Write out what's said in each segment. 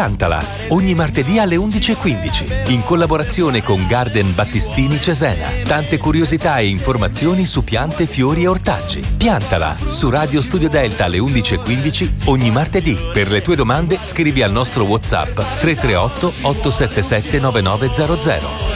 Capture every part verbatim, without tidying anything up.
Piantala, ogni martedì alle undici e quindici, in collaborazione con Garden Battistini Cesena. Tante curiosità e informazioni su piante, fiori e ortaggi. Piantala, su Radio Studio Delta alle undici e quindici, ogni martedì. Per le tue domande scrivi al nostro WhatsApp tre tre otto otto sette sette nove nove zero zero.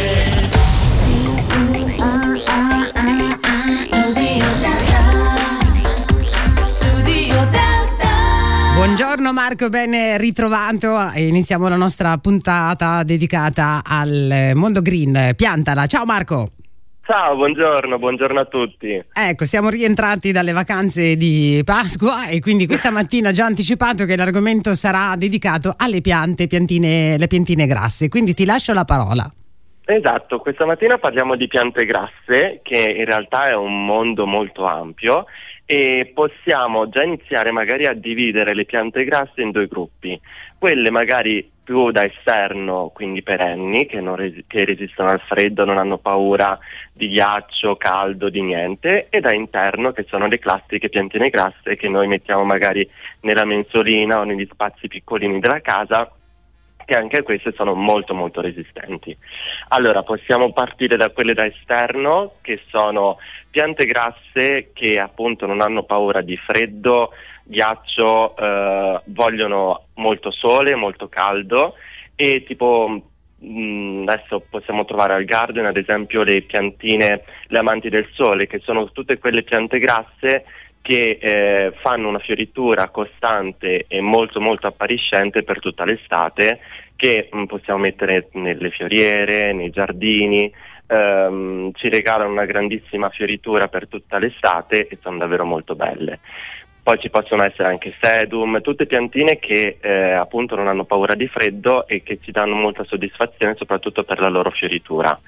Buongiorno Marco, ben ritrovato. Iniziamo la nostra puntata dedicata al mondo green. Piantala. Ciao Marco. Ciao, buongiorno, buongiorno a tutti. Ecco, siamo rientrati dalle vacanze di Pasqua e quindi questa mattina già anticipato che l'argomento sarà dedicato alle piante, piantine, le piantine grasse. Quindi ti lascio la parola. Esatto, questa mattina parliamo di piante grasse, che in realtà è un mondo molto ampio, e possiamo già iniziare magari a dividere le piante grasse in due gruppi. Quelle magari più da esterno, quindi perenni, che, non resi- che resistono al freddo, non hanno paura di ghiaccio, caldo, di niente, e da interno, che sono le classiche piantine grasse che noi mettiamo magari nella mensolina o negli spazi piccolini della casa, che anche queste sono molto molto resistenti. Allora, possiamo partire da quelle da esterno, che sono piante grasse che appunto non hanno paura di freddo, ghiaccio, eh, vogliono molto sole, molto caldo, e tipo mh, adesso possiamo trovare al garden ad esempio le piantine, le amanti del sole, che sono tutte quelle piante grasse che eh, fanno una fioritura costante e molto molto appariscente per tutta l'estate, che mh, possiamo mettere nelle fioriere, nei giardini, ehm, ci regalano una grandissima fioritura per tutta l'estate e sono davvero molto belle. Poi ci possono essere anche sedum, tutte piantine che eh, appunto non hanno paura di freddo e che ci danno molta soddisfazione soprattutto per la loro fioritura.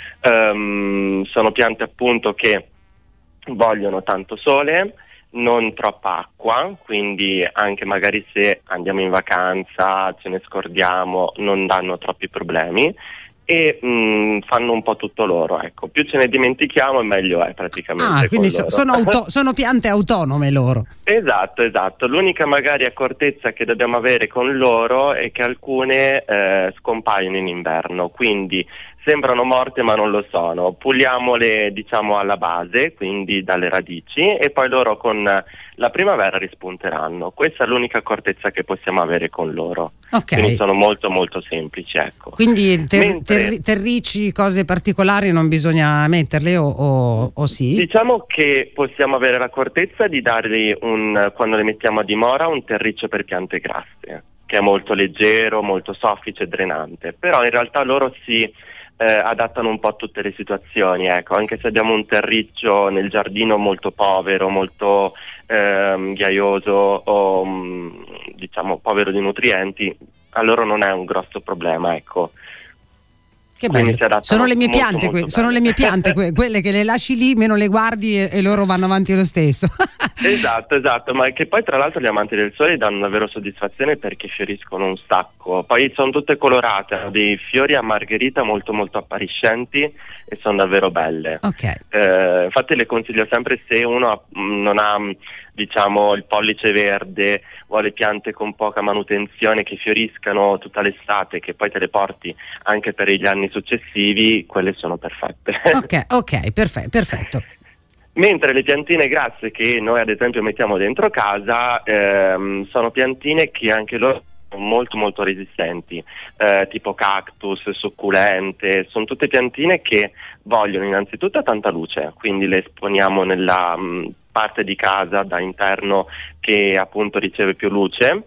Um, sono piante appunto che vogliono tanto sole, non troppa acqua, quindi anche magari se andiamo in vacanza, ce ne scordiamo, non danno troppi problemi, e mh, fanno un po' tutto loro, ecco. Più ce ne dimentichiamo e meglio è praticamente. Ah, quindi so, sono, auto, sono piante autonome loro. Esatto, esatto. L'unica magari accortezza che dobbiamo avere con loro è che alcune eh, scompaiono in inverno, quindi sembrano morte ma non lo sono. Puliamole diciamo alla base, quindi dalle radici, e poi loro con la primavera rispunteranno. Questa è l'unica accortezza che possiamo avere con loro. Okay. Quindi sono molto molto semplici, ecco. Quindi ter- Mentre, ter- terrici, cose particolari non bisogna metterle o, o, o sì? Diciamo che possiamo avere l'accortezza di dargli un, quando le mettiamo a dimora, un terriccio per piante grasse, che è molto leggero, molto soffice e drenante, però in realtà loro si Eh, adattano un po' a tutte le situazioni, ecco. Anche se abbiamo un terriccio nel giardino molto povero, molto ehm, ghiaioso o mh, diciamo povero di nutrienti, a loro non è un grosso problema, ecco. Che bello. Sono le mie molto, piante, molto que- sono le mie piante que- quelle che le lasci lì, meno le guardi e, e loro vanno avanti lo stesso. Esatto, esatto, ma che poi tra l'altro gli amanti del sole danno davvero soddisfazione perché fioriscono un sacco. Poi sono tutte colorate, hanno dei fiori a margherita molto molto appariscenti e sono davvero belle. Okay. Eh, infatti le consiglio sempre, se uno ha, non ha diciamo il pollice verde, vuole piante con poca manutenzione che fioriscano tutta l'estate, che poi te le porti anche per gli anni successivi, quelle sono perfette. Ok, ok, perfetto, perfetto. Mentre le piantine grasse che noi ad esempio mettiamo dentro casa ehm, sono piantine che anche loro sono molto molto resistenti, eh, tipo cactus, succulente, sono tutte piantine che vogliono innanzitutto tanta luce, quindi le esponiamo nella mh, parte di casa da interno che appunto riceve più luce,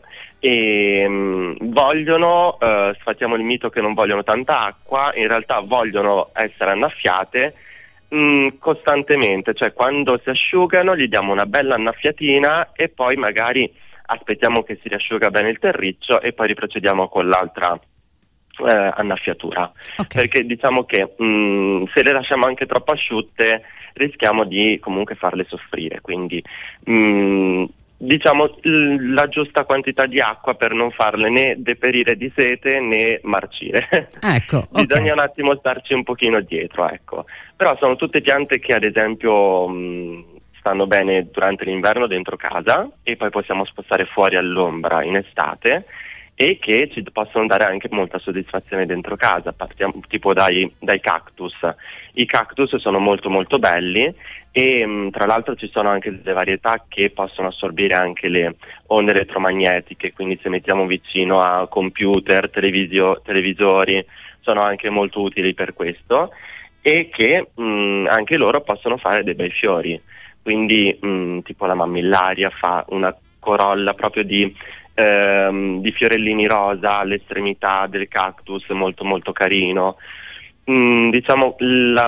e mh, vogliono, eh, sfattiamo il mito che non vogliono tanta acqua, in realtà vogliono essere annaffiate mh, costantemente, cioè quando si asciugano gli diamo una bella annaffiatina e poi magari aspettiamo che si riasciuga bene il terriccio e poi riprocediamo con l'altra eh, annaffiatura, okay. Perché diciamo che mh, se le lasciamo anche troppo asciutte rischiamo di comunque farle soffrire, quindi mh, diciamo l- la giusta quantità di acqua per non farle né deperire di sete né marcire. Ecco, bisogna okay. un attimo starci un pochino dietro, ecco. Però sono tutte piante che ad esempio mh, stanno bene durante l'inverno dentro casa e poi possiamo spostare fuori all'ombra in estate, e che ci possono dare anche molta soddisfazione dentro casa. Partiamo tipo dai, dai cactus. I cactus sono molto molto belli e mh, tra l'altro ci sono anche delle varietà che possono assorbire anche le onde elettromagnetiche, quindi se mettiamo vicino a computer, televisio, televisori, sono anche molto utili per questo, e che mh, anche loro possono fare dei bei fiori, quindi mh, tipo la mammillaria fa una corolla proprio di Ehm, di fiorellini rosa all'estremità del cactus, molto molto carino. Mm, diciamo la,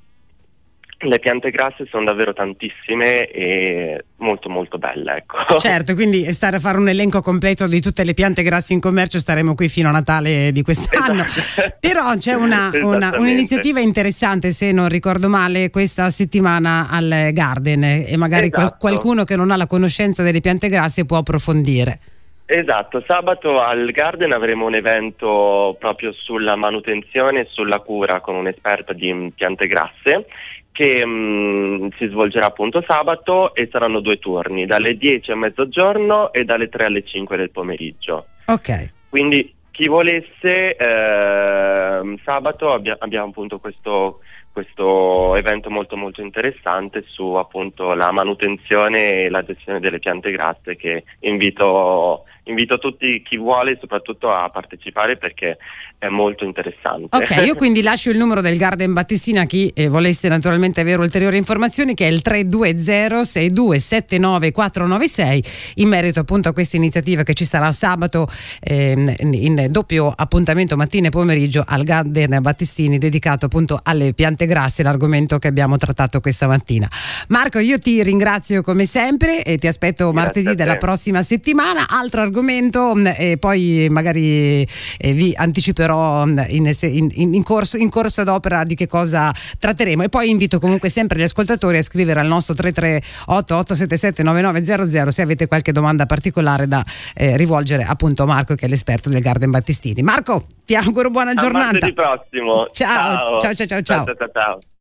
le piante grasse sono davvero tantissime e molto molto belle, ecco. Certo, quindi stare a fare un elenco completo di tutte le piante grasse in commercio staremo qui fino a Natale di quest'anno. Esatto. Però c'è una, una, un'iniziativa interessante, se non ricordo male, questa settimana al Garden, e magari esatto. qual- qualcuno che non ha la conoscenza delle piante grasse può approfondire. Esatto, sabato al Garden avremo un evento proprio sulla manutenzione e sulla cura con un'esperta di piante grasse che mh, si svolgerà appunto sabato, e saranno due turni, dalle dieci a mezzogiorno e dalle tre alle cinque del pomeriggio. Ok. Quindi chi volesse, eh, sabato abbia, abbiamo appunto questo questo evento molto molto interessante su appunto la manutenzione e la gestione delle piante grasse, che invito invito tutti, chi vuole soprattutto, a partecipare perché è molto interessante. Ok, io quindi lascio il numero del Garden Battestina a chi eh, volesse naturalmente avere ulteriori informazioni, che è il tre due zero sei due sette nove quattro nove sei, in merito appunto a questa iniziativa che ci sarà sabato ehm, in doppio appuntamento mattina e pomeriggio al Garden Battestini, dedicato appunto alle piante grasse, l'argomento che abbiamo trattato questa mattina. Marco, io ti ringrazio come sempre e ti aspetto martedì della prossima settimana. Altro argomento e poi magari eh, vi anticiperò in, in, in, corso, in corso d'opera di che cosa tratteremo, e poi invito comunque sempre gli ascoltatori a scrivere al nostro tre tre otto otto sette sette nove nove zero zero se avete qualche domanda particolare da eh, rivolgere appunto a Marco, che è l'esperto del Garden Battestini. Marco, ti auguro buona giornata. A martedì prossimo. Ciao, ciao, ciao, ciao, ciao. ciao, ciao, ciao.